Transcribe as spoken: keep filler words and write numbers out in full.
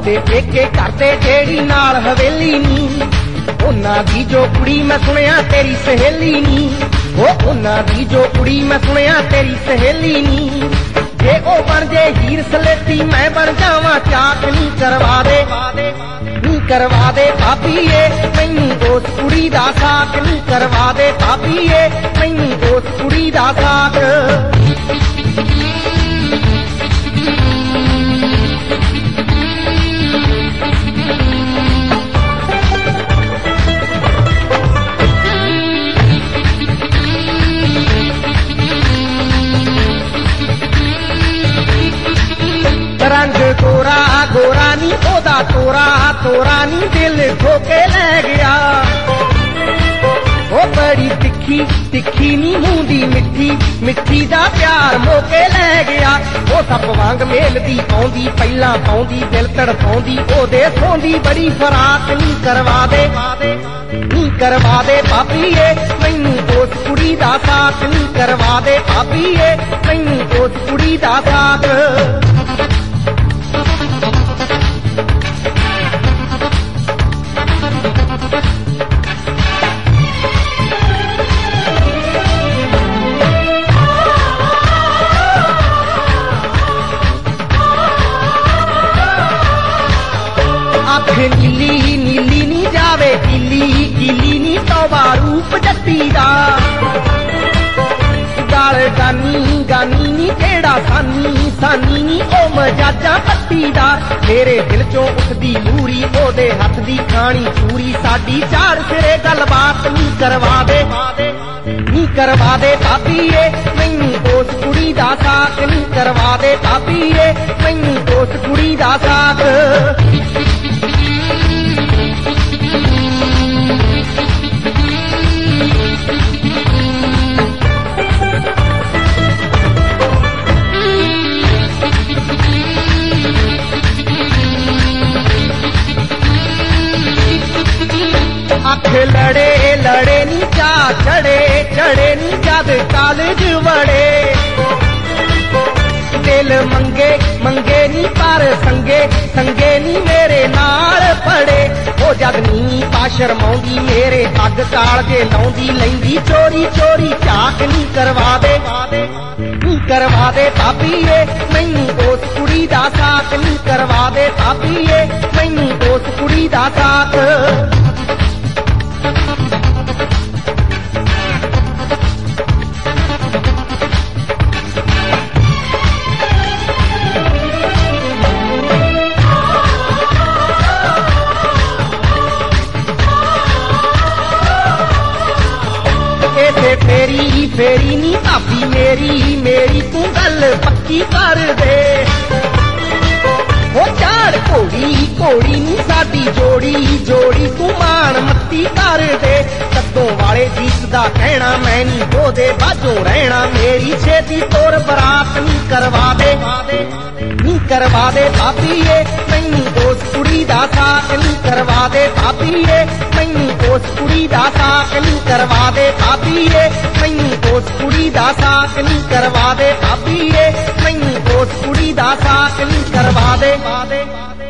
साडे पेके करदे जेड़ी नाल हवेली नी, उन्हां दी जो कुड़ी मैं सुनिया तेरी सहेली नी, ओ उन्हां दी जो कुड़ी मैं सुनिया तेरी सहेली नी। जे ओ बन जे हीर सलेटी मैं बन जावां चाक नी करवा दे नी करवा दे भाभीए मैनू उस कुड़ी दा साक नी करवा दे भाभीए मैनू उस कुड़ी दा साक। रंग गोरा गोरा नी ओदा तोरा तोरा नी दिल ठोके लै गया, ओ बड़ी तिखी तिखी नी मूंदी मिठी मिठी दा प्यार मोके लै गया। ओ सप वांग मेलदी आउंदी पहला पाउंदी दिल तड़पाउंदी ओदे सोंदी बड़ी फराक नी करवा दे नी करवा दे भाभीए मैनू उस कुड़ी दा साक नी करवा दे भाभीए मैनू उस कुड़ी दा साक। नीली नीली नी जावे गिली गिली नी तौबा रूप जट्टी दा, गाल गानी गानी नी केड़ा सानी सानी नी ओ मजाजा पट्टी दा। मेरे दिल चों उठदी लूरी ओदे हथ दी खानी चूरी, साडी चार सिरे गलबात नी करवा दे नी करवा दे भाभीए मैनू उस कुड़ी दा साक नी करवा दे भाभीए मैनू उस कुड़ी दा साक। अख लड़े लड़े नी चा चढ़े चढ़े नी जद कालज वड़े, दिल मंगे मंगे नी पर संगे संगे नी मेरे नाल पड़े। ओ जद नी पाशर मौंदी मेरे अग काल जे लाउंदी लैंदी चोरी चोरी झाक नी करवा दे नी करवा दे भाभीए मैनू उस कुड़ी दा साक नी करवा दे भाभीए मैनू उस कुड़ी दा साक। फेरी फेरी नी भाभी मेरी मेरी तू गल पक्की कर दे, ओ चार घोड़ी घोड़ी नी साडी जोड़ी जोड़ी तू मान मत्ती कर दे। कद्दों वाले जीत दा कहना मैं नी ओदे बाजों रहना, मेरी छेती तोर बरात नी करवा दे नी करवा दे भाभीए मैनू उस कुड़ी दा साक नी करवा दे भाभीए मैनू उस कुड़ी दा साक नी करवा दे भाभीए मैनू उस कुड़ी दा साक नी करवा दे भाभीए मैनू उस कुड़ी दा साक नी करवा दे।